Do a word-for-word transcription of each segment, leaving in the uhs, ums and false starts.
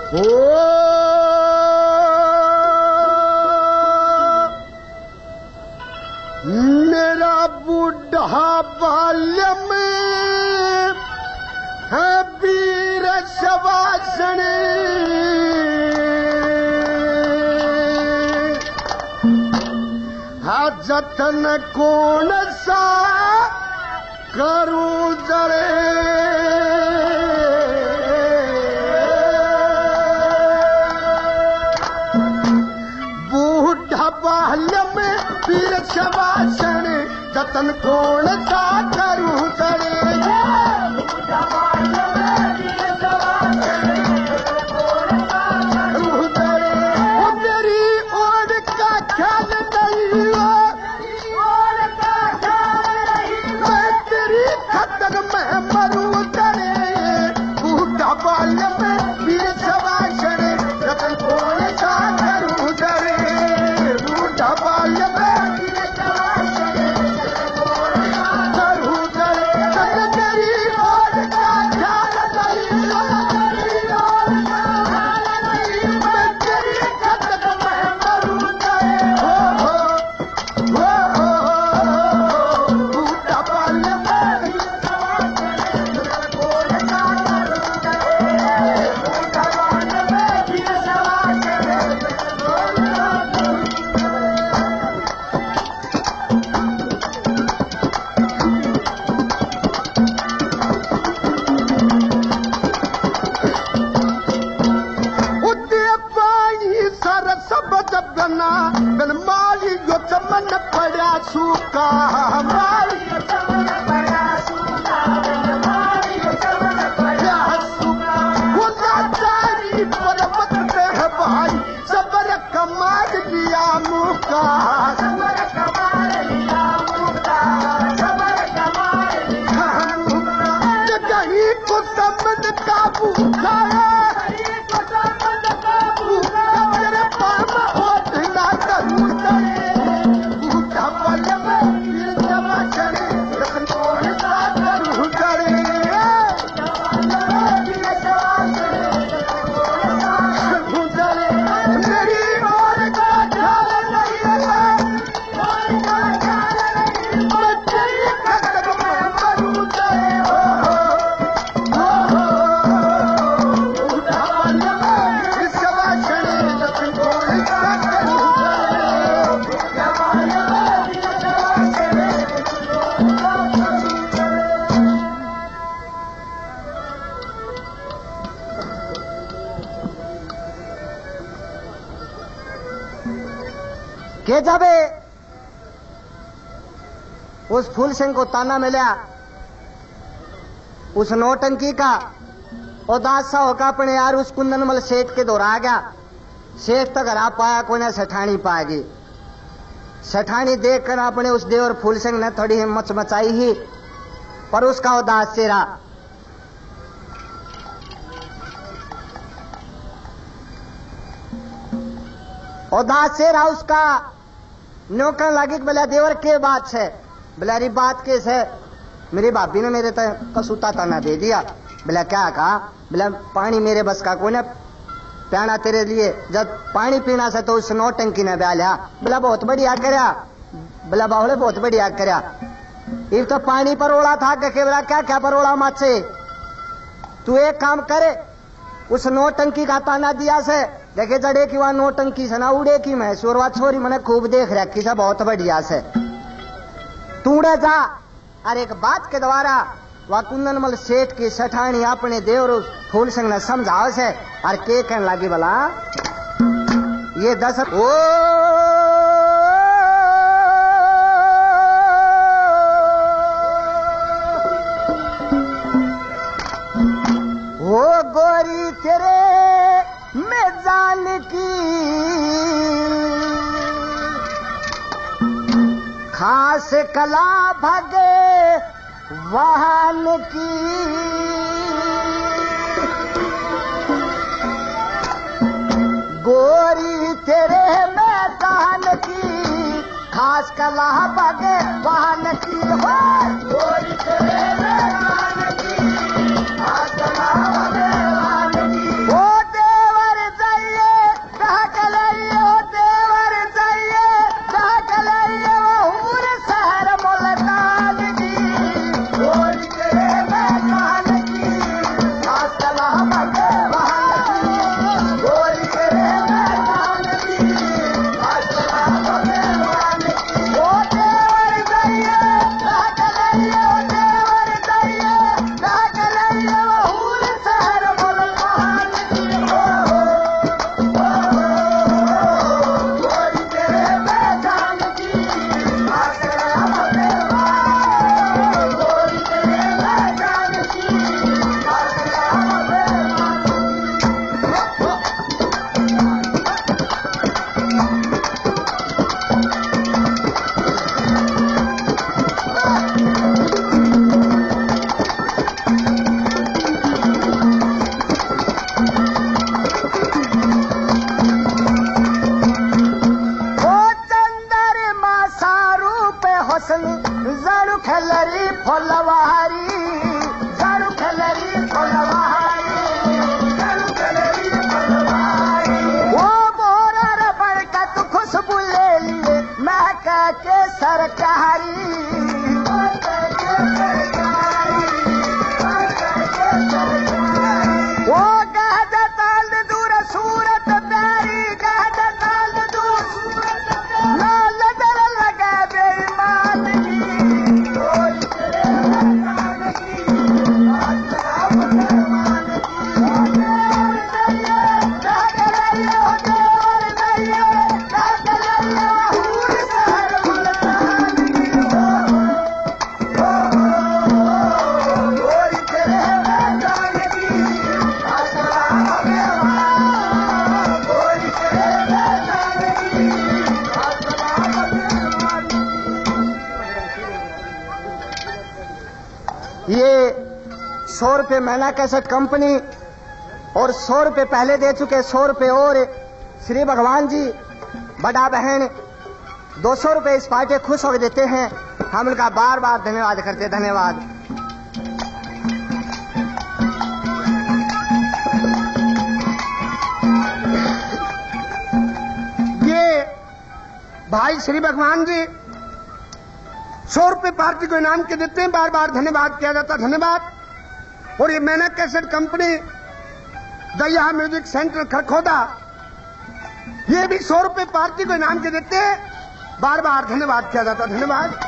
मेरा बूढ़ा बाल्य में है वीर शवासन, हा जतन कौन सा करूं जरे, बूढ़ा बाल्य में वीर शवासन, जतन कौन सा करूं जरे। बिन माली जो चमन पड़ा सूखा, माली जो चमन पड़ा सूखा, माली जो चमन पड़ा सूखा, वो लाचारी पर्वत पे है भाई, सबर कमाल लिया मुका, सबर कमाल लिया मुका, सबर कमाल लिया मुका, कहीं को समझ काबू खाया, कहीं को समझ काबू खाया, तेरे पाम के जाबे उस फूल सिंह को ताना मिला, उस नौटंकी का उदास सा होकर अपने यार उस कुंदनमल सेठ के दौरा आ गया। सेठ तक हरा पाया कोई ने सेठानी पाएगी। सेठानी देखकर अपने उस देवर फूल सिंह ने थोड़ी हिम्मत मचाई ही, पर उसका उदास चेहरा उदास चेहरा उसका नौकर लगी। बोला देवर के बात है? बोला बात केस है, मेरी भाभी ने मेरे तक कसूता ताना दे दिया। बोला क्या कहा? बोला पानी मेरे बस का कोई ने प्याना तेरे लिए, जब पानी पीना से तो उस नौटंकी ने ब्याह लिया। बोला बहुत बढ़िया करया। बोला बाहुले बहुत बढ़िया करया। ये तो पानी परोड़ा था के बोला क्या क्या परोड़ा माचे, तू एक काम करे उस नौटंकी का ताना दिया से देखे जड़े की वहां नौटंकी से ना उड़े की मैं शोरवा छोरी मैंने खूब देख रखी से बहुत बढ़िया से तूड़े जा। और एक बात के द्वारा वह कुंदनमल सेठ की सेठानी अपने देवर फूल सिंह ने समझाओ से और के कहने लगी बोला ये दस ओ वो गोरी तेरे में जान की खास कला भगे वाहन की, गोरी तेरे में जान की खास कला भगे वाहन की, हो गोरी तेरे में जान की खास कला भगे वाहन की, ओ देवा सरकारी वो कहत ताल दूर सूरत प्यारी कहत ताल दूर लाल दर लगा बेईमान ये सौ रुपये महीना कैसेट कंपनी और सौ रुपये पहले दे चुके सौ रुपये और श्री भगवान जी बड़ा बहन दो सौ रुपये इस पार्टी खुश होकर देते हैं। हम उनका बार बार धन्यवाद करते। धन्यवाद। ये भाई श्री भगवान जी सौ रुपये पार्टी को इनाम के देते हैं। बार बार धन्यवाद किया जाता। धन्यवाद। और ये Maina cassette company Daya music centre Kharkhoda ये भी सौ रुपये पार्टी को इनाम के देते हैं। बार बार धन्यवाद किया जाता। धन्यवाद।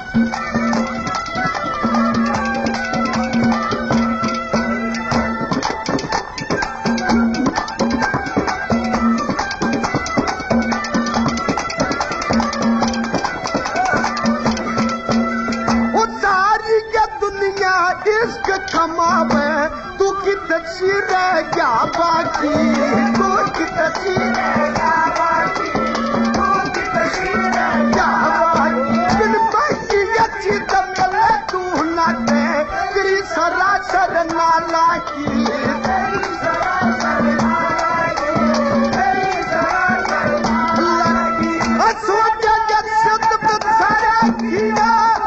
इश्क थमावे तू कितनी रह गया बाकी तू कितनी रह गया बाकी तू कितनी रह गया बाकी बिन बाकी अच्छी दमल तू नाटे तेरी सरासर नाला की तेरी सरासर नाला की तेरी सरासर नाला की सोचा जब शब्द सारा किया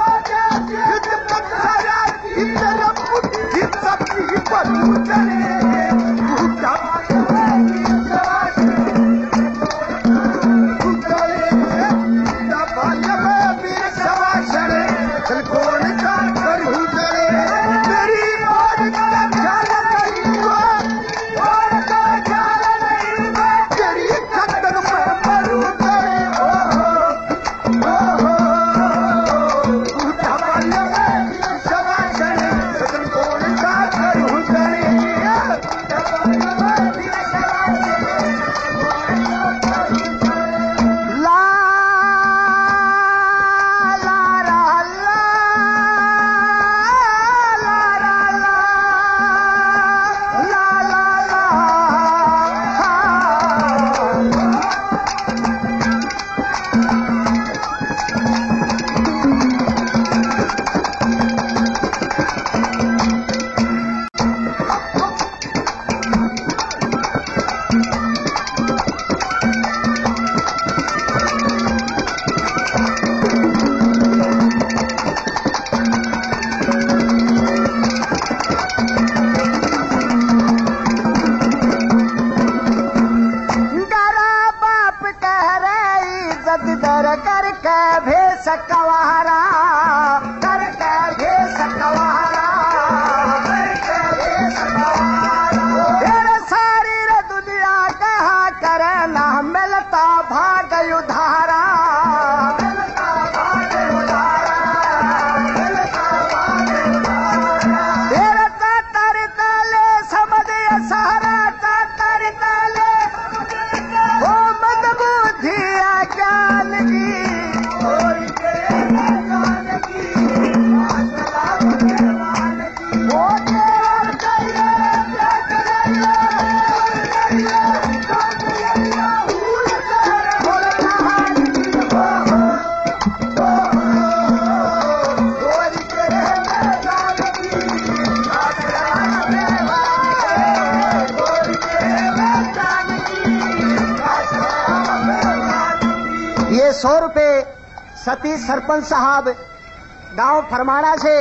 सौ रुपये सतीश सरपंच साहब गांव फरमाना से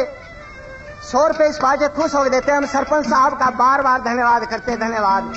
सौ रुपये इस पार्टी खुश हो देते हैं। हम सरपंच साहब का बार बार धन्यवाद करते हैं। धन्यवाद।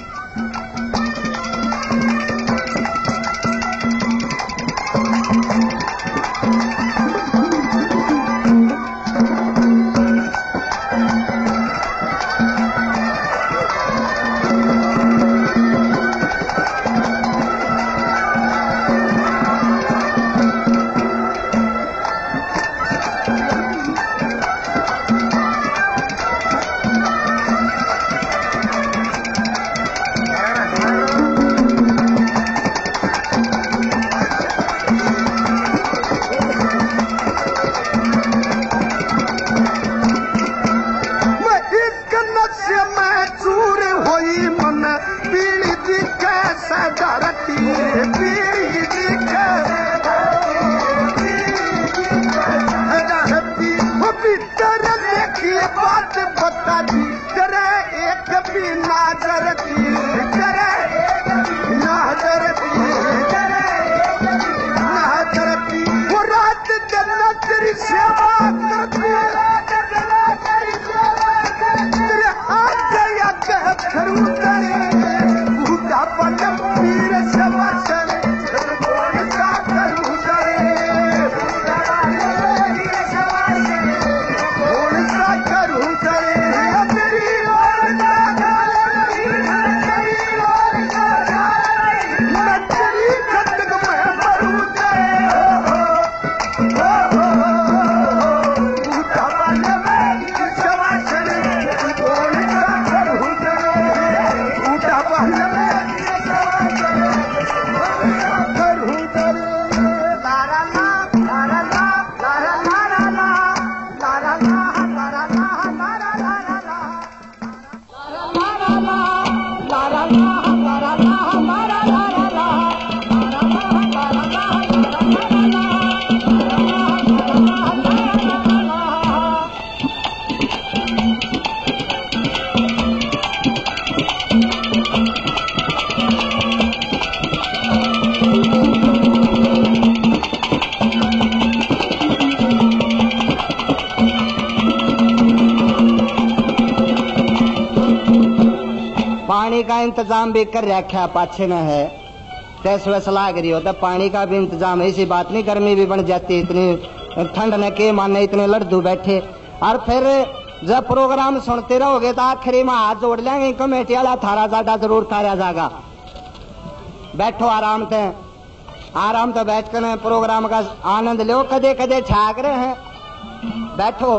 का इंतजाम भी कर रखा पाछे न है, तैस वैस लाग रही हो तो पानी का भी इंतजाम है। ऐसी बात नहीं गर्मी भी बन जाती, इतनी ठंड न के माने इतने लड़दू बैठे। और फिर जब प्रोग्राम सुनते रहोगे तो आखिरी में हाथ जोड़ लेंगे कमेटी वाला, थारा ज्यादा जरूर तारा जाएगा। बैठो आराम से, आराम से बैठ कर प्रोग्राम का आनंद लो। कदे कदे छाग रहे हैं, बैठो।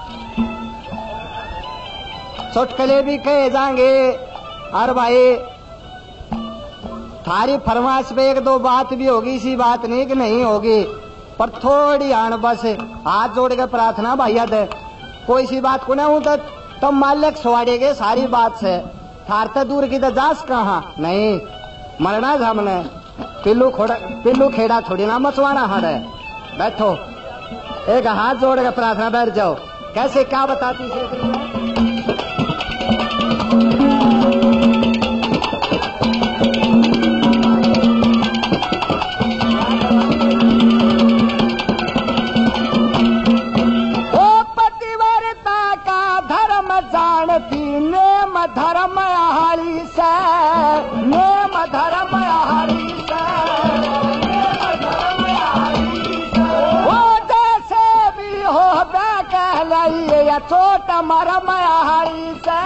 चुटकले भी कहे जाएंगे। और भाई थारी फरमाइश पे एक दो बात भी होगी, इसी बात नहीं कि नहीं होगी, पर थोड़ी आन बस हाथ जोड़ के प्रार्थना भैया दे। कोई सी बात को ना हूं तो तुम मालिक सवाड़ेगे सारी बात से, थार तो दूर की तो जास कहाँ नहीं मरना है हमने। पिल्लू खोड़ा पिल्लू खेड़ा थोड़ी ना मचवाना हर है। बैठो, एक हाथ जोड़ के प्रार्थना बैठ जाओ। कैसे क्या बताती से धर्म हरि से, नेम धर्म हरि से, वो जैसे भी हो बे कह लइए या छोट मरम हरि से।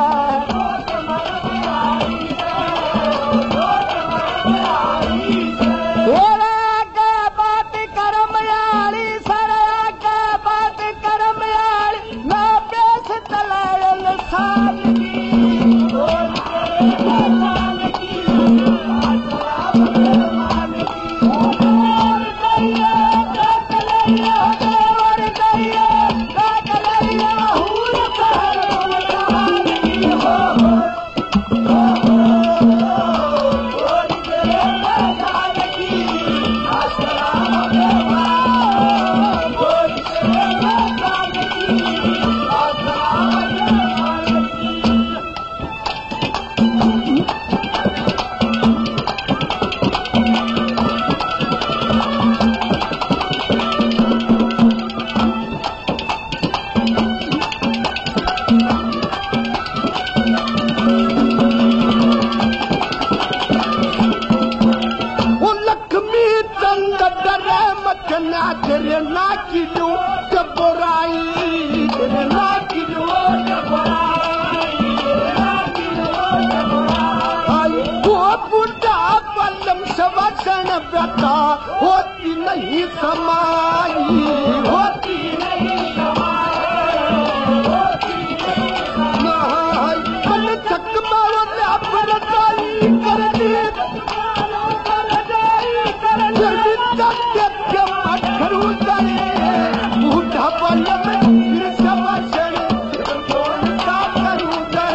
तेरे आगे बात कर्म यारी, सर आगे बात कर्म यारी, ना पेश तले इंसान होती नहीं समाई, होती नहीं समाई, मन थक मारो कर दाई कर दी करू बूढ़ा पल में समझ करू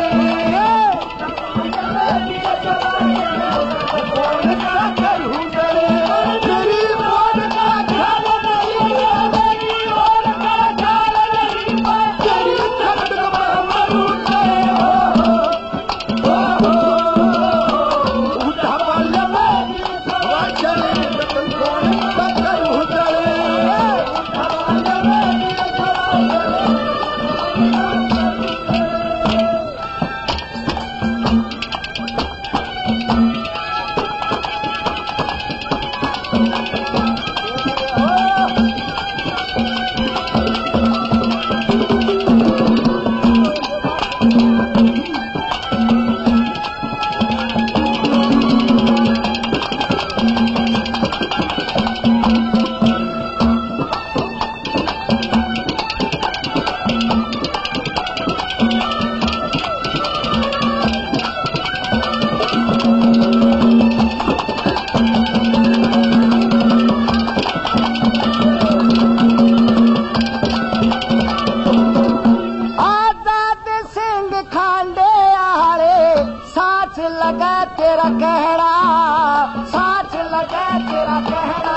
तेरा कहना, साथ लगे तेरा कहना,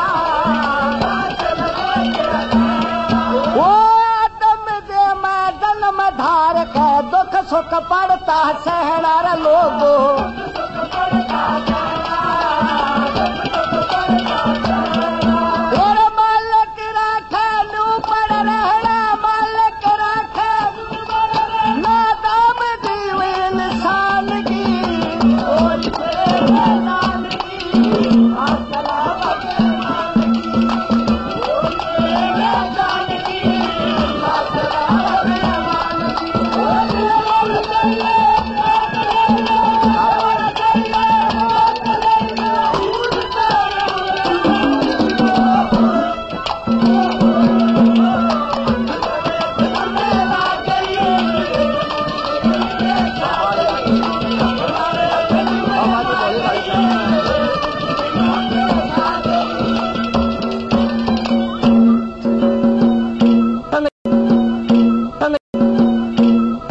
वो आदम दे मैं जन्म धार के दुख सुख पड़ता सहना रे लोगो।